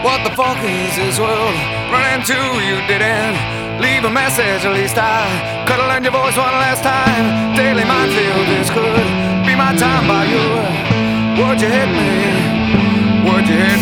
What the fuck is this world running to? You didn't leave a message, at least I could have learned your voice one last time. Daily minefield, this could be my time by you. Would you hit me? Would you hit